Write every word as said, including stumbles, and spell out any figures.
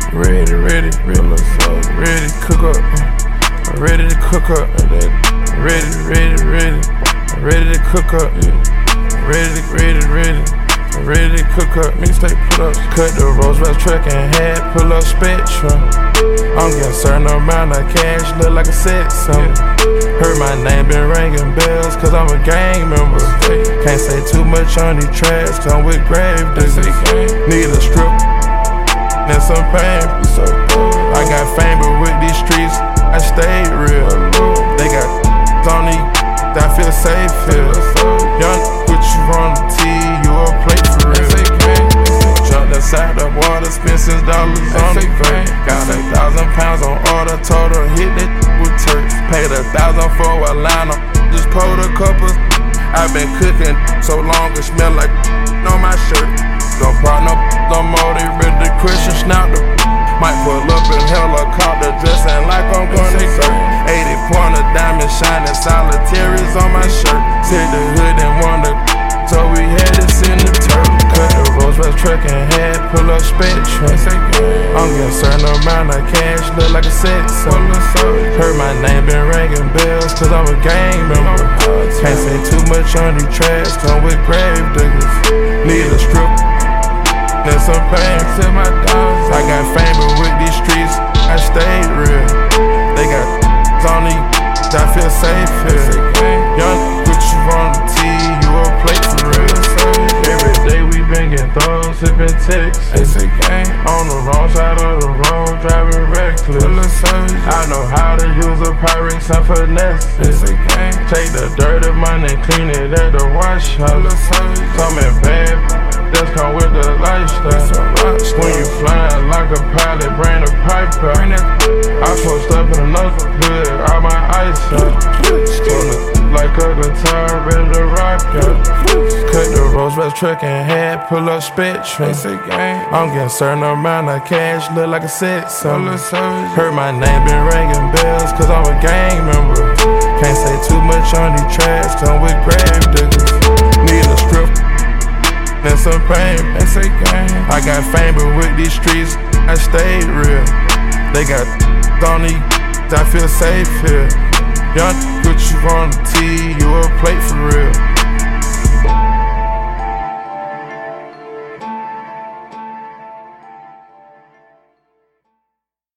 Ready, ready, ready, ready to cook up. Ready to cook up. Ready, ready, ready, ready to cook up. Ready, ready, ready, ready to cook up. Mixtape put up. Cut the Roosevelt truck and had pull up Spectrum. I'm getting certain amount of cash, look like a set something. Heard my name been ringing bells, cause I'm a gang member. Can't say too much on these tracks, cause I'm with grave diggers. Need a strip and some pain. I got fame, but with these streets, I stayed real. They got on these, I feel safe here. Young, put you on the T, you a play for real. Jumped inside the water, spent six dollars on the bank. Got a thousand pounds on order, total hit that with turks. Paid a thousand for a line, just pulled a couple. I've been cooking so long, it smell like on my shirt. Don't partner no more, they ready to Christian snout the. Might pull up in helicopter, dressing like I'm gonna surf. eighty pointer diamond shining, solitaries on my shirt. Hit the hood and wonder, so we had this in the turf. Cut the Roosevelt truck and had pull up Spectrum. I'm getting certain amount of cash, look like a set something. Heard my name been ringing bells, cause I'm a gang member. Can't say too much on these tracks, come with grave diggers. Need a strip and some pain to my dogs. I got fame, but with these streets, I stayed real. They got on these, I feel safe here. Young, put you on the T, you a play for real. Every day we been getting throws, sipping texts. On the wrong side of the road, driving reckless. I know how to use a Pyrex and finesse it. Take the dirty money, clean it at the wash house. Something bad, that's come with the lifestyle. When you flying like a pilot, bring the pipe out. I post up in another hood, all my ice out. Like a guitar, ready to rock out. Cut the Roosevelt truck and had pull up Spectrum. I'm getting certain amount of cash, look like a set something. Heard my name been ringing bells, cause I'm a gang member. Can't say too much on these tracks, come with grave diggers. Need a strip and some pain. I got fame, but with these streets, I stayed real. They got on these, I feel safe here. Young, put you on the T, you a plate for real.